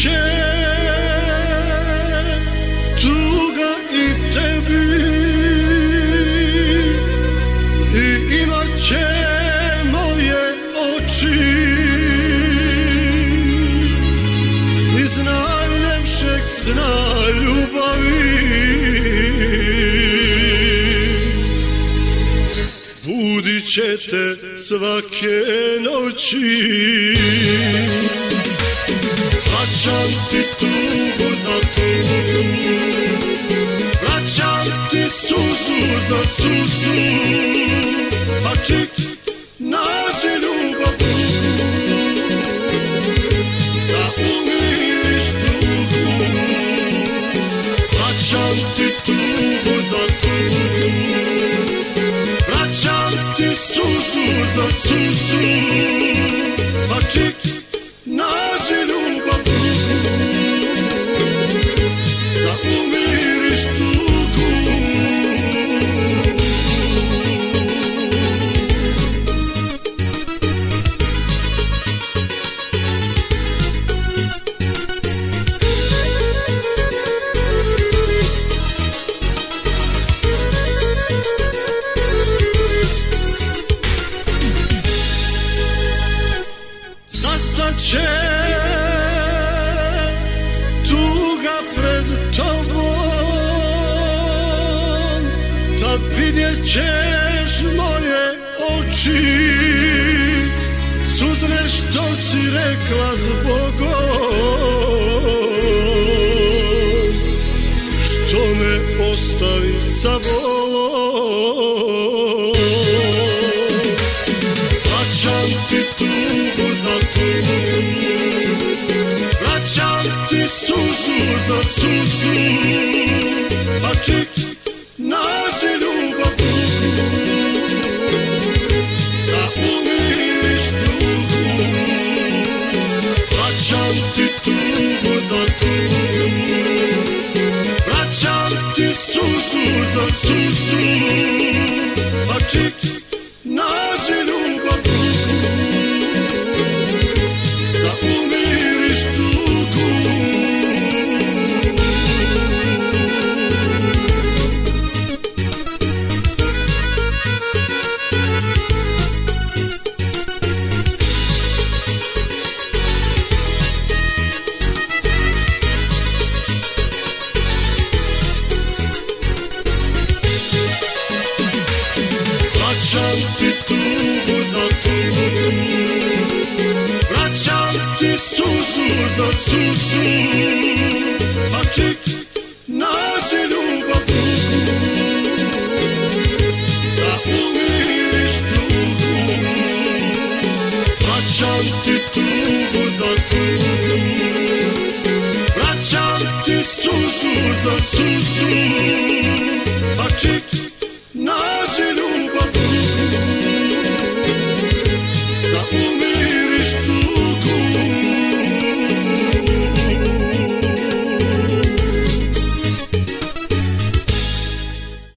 će tuga i tebi i imat će moje oči iz najljepšeg sna ljubavi. Budit će te svake noći, vraćam ti tugu za tugu, vraćam ti suzu za suzu, pa čik nađi ljubav drugu, da umiriš tugu. Vraćam ti tugu za tugu, vraćam ti suzu za suzu, pa čik nađi ljubav drugu, da umiriš tugu. Zastaće tuga pred tobom, tad vidjet ćeš moje oči, suzneš što si rekla zbogom, što me ostavi sa volom. Vraćam ti tugu za tugu, vraćam ti suzu za suzu, pa čik nađi ljubav drugu, da umiriš tugu. Vraćam ti tugu za tugu, vraćam ti suzu za suzu, pa čik nađi ljubav drugu, da umiriš tugu. Vraćam ti tugu za tugu, vraćam ti suzu za suzu, pa čik nađi ljubav drugu, da umiriš tugu. Vraćam ti tugu za tugu, vraćam ti suzu za suzu, pa čik nađi ljubav drugu.